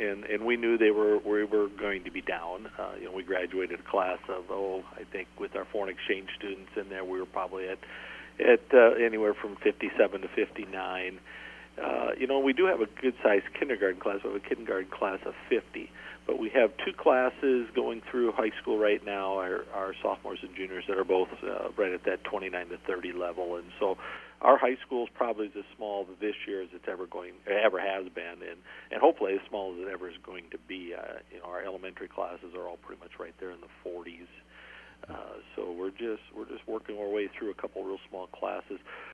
and we knew we were going to be down. We graduated a class of I think with our foreign exchange students in there, we were probably at anywhere from 57 to 59. We do have a good-sized kindergarten class. We have a kindergarten class of 50, but we have two classes going through high school right now, our sophomores and juniors that are both right at that 29 to 30 level. And so our high school is probably as small this year as it's ever has been, and hopefully as small as it ever is going to be. Our elementary classes are all pretty much right there in the 40s. So we're just working our way through a couple real small classes.